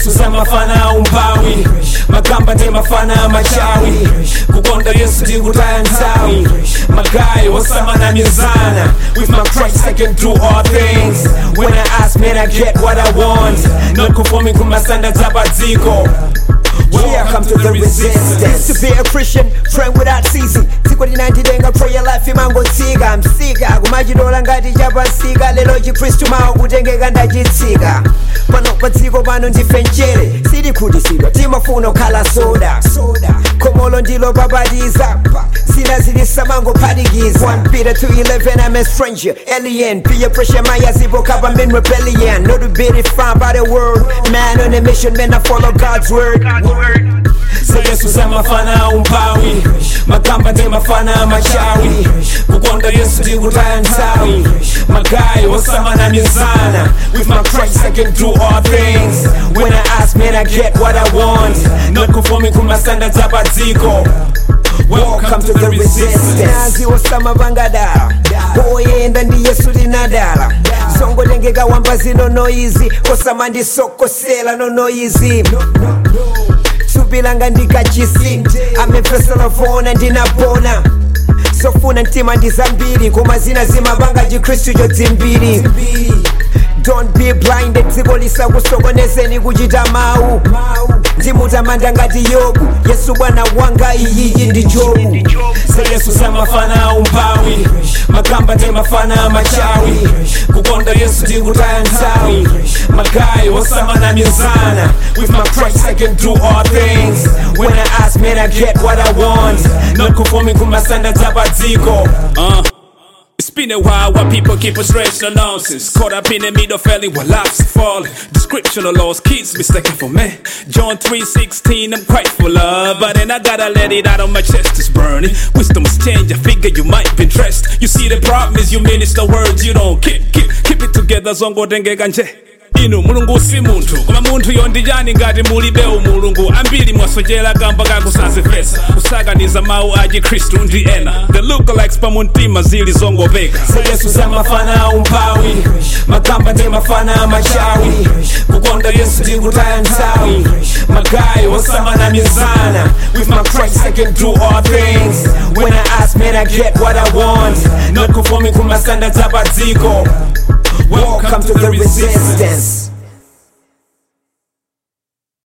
Yesu samafana umpawi magamba ndi mafana machawi kukonda Yesu ndikutaya nthawi magayi osamana mizana with my Christ I can do all things when I ask man I get what I want not conforming to my standards abadziko. Here comes to the resistance. To be a Christian, friend without ceasing. Tiko dinandidenga prayer life imango tsiga msika kumachidola ngati chapasika lero chikristu mawo kutengeka ndachitsika pano patsiko pano ndife mchere silikhutisidwa timafuna kukhala soda khomolo ndilo babatiza sina zilisa mango phatikiza 1 Peter 2:11 I'm a stranger alien peer pressure mayazipo kapa men rebellion not to be defined by the world man on a mission man I follow God's word. So Yesu samafana umpawi magamba ndi mafana machawi kukonda Yesu ndikutaya nthawi magayi osamana mizana with my Christ I can do all things when I ask man I get what I want not conforming to my standards abadziko. Welcome to the resistance. Nazi osama bangadala oyenda ndi Yesu linadala songo tengeka wamba zino no easy osama ndi sokosela no easy subilanga ndikachisi amepesela fona ndinapona sofuna ntima ndizambiri koma zina zimabanga chikristu chodzimbiri. Don't be blinded dziko lisakusokonezeni kuchita mawu ndimutamanda ngati Yobu Yesu bwana wanga iyi ndi jobu. So Yesu samafana umpawi magamba ndi mafana machawi kukonda Yesu ndikutaya nthawi magayi osamana mizana with my Christ I can do all things when I ask man I get what I want not conforming to my standards abadziko. It's been a while while people keep us stressed on nonsense. Caught up in the middle failing while lives are falling. Description of lost kids mistaken for me. John 3:16 I'm quite full of, but then I gotta let it out of my chest, it's burning. Wisdom's change, I figure you might be dressed. You see the problem is you minister words you don't keep it together zongo denge kanje. Inu mulungu si muntu koma muntu yondijani ngati mulibe umulungu ambiri mwasochera kamba kakusazifesa kusaganiza mawu aji Kristu ndi ena the lookalikes pamuntima zili zongopeka. So Yesu samafana umpawi magamba ndi mafana machawi kukonda Yesu ndikutaya nthawi magayi osamana mizana with my Christ I can do all things when I ask man I get what I want not conforming to my standards abadziko. Welcome to the resistance.